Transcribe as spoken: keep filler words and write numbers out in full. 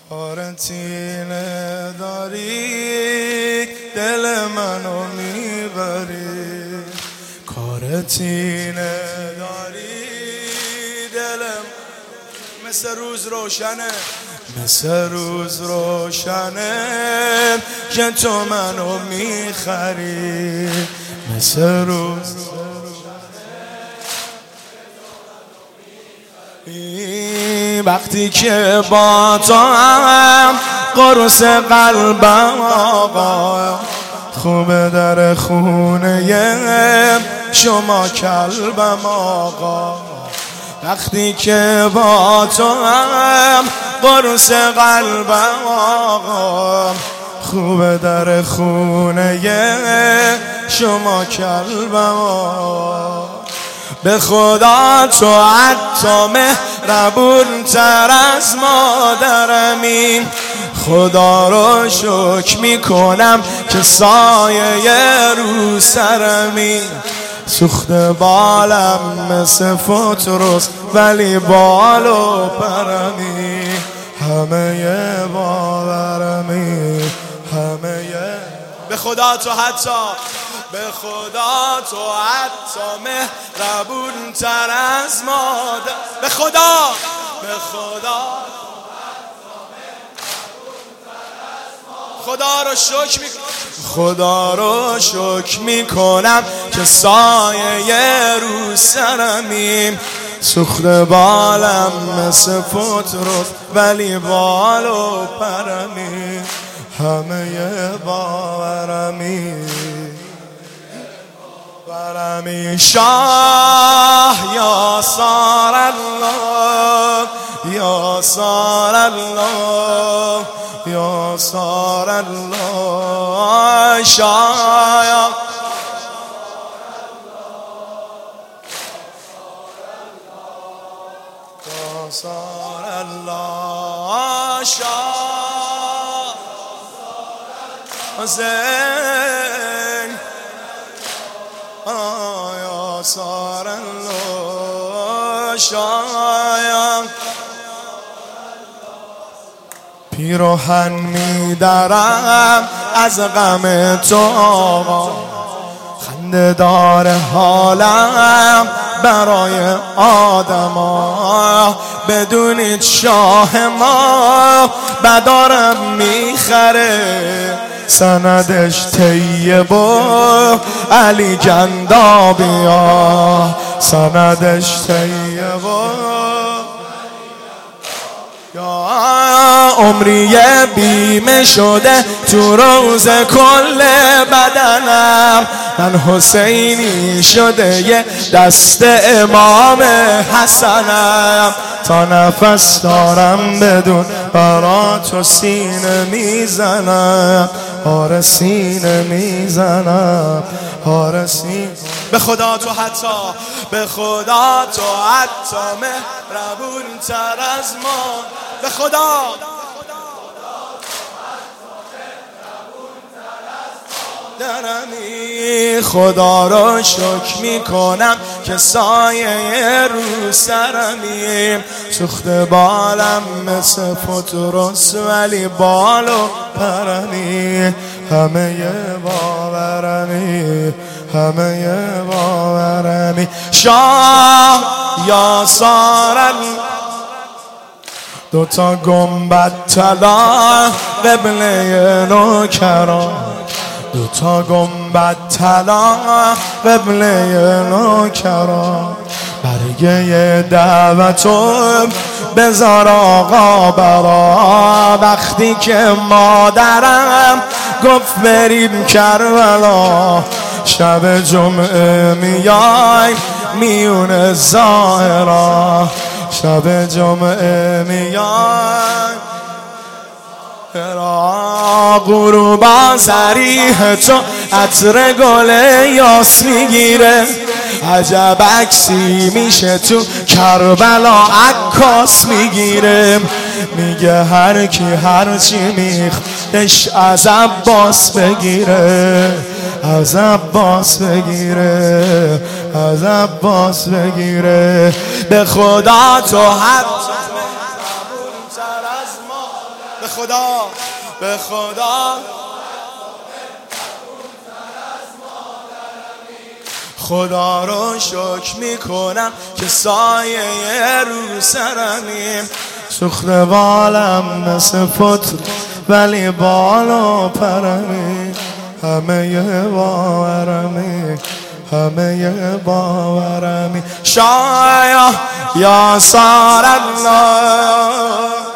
آرنتینه داری دل منو میبری، کارتینه داری دلم مثل روز روشنه، مثل روز روشنه که تو منو میخری، مثل روز وقتی که با تو هم قرص قلبم آقا، خوبه در خونه شما کلبم آقا. وقتی که با تو هم قرص قلبم آقا، خوبه در خونه شما کلبم آقا. به خدا تو حتی مهربون تر از مادرمی، خدا رو شکر میکنم که سایه رو سرمی. سوخت بالم مثل فوتروس ولی بال و پرمی، همه باورمی همه. به خدا تو حتی به خدا تو حتی مهربون تر از مادر، به خدا به خدا خدا رو شکر می خدا رو شکر میکنم که سایه رو سرمی. سوخت بالم مثل فوتروس ولی بال و پرمی، همه باورمی برمی. شاه یا سار الله یا سار الله یا سار الله، شاه یا سار الله، شاه حسین یا سار الله، شاه پیراهن میدرم از غم تو آقا، خنده دار حالم برای آدما. بدونید شاه ما بدارم میخره، سندش طیب و علی جندابیا، سندش طیب و یا عمری بیمه شده تو روز کل بدنم. من حسینی شده یه دست امام حسنم، تا نفس دارم بدون برا تو سینه میزنم، آره سینه میزنم، آره سینه. به خدا تو حتی به خدا تو حتی مهربون تر از ما، به خدا درمی. خدا رو شکر میکنم که سایه رو سرمی. سوخت بالم مثل فوتروس ولی بال و پرمی، همه باورمی همه باورمی. شاه یا سار دوتا گنبد طلا قبله نوکران، دوتا گنبد طلا قبله نوکران. برگه دعوتو بذار آقا برا، وقتی که مادرم گفت بریم کربلا. شب جمعه میای میون ظاهرا، شب جمعه میای غروبا زریح تو عطر گل یاس میگیره. عجب عکسی میشه تو کربلا عکاس میگیره. میگه هر کی هر چی میخوادش از عباس بگیره، از عباس بگیره، از عباس بگیره. به خدا تو حد به خدا به خدا خدا رو شکر میکنم که سایه رو سرمیم. سوخت بالم مثل پتر ولی بال و پرمی، همه یه باورمی همه یه باورمی. شایا یا سار الله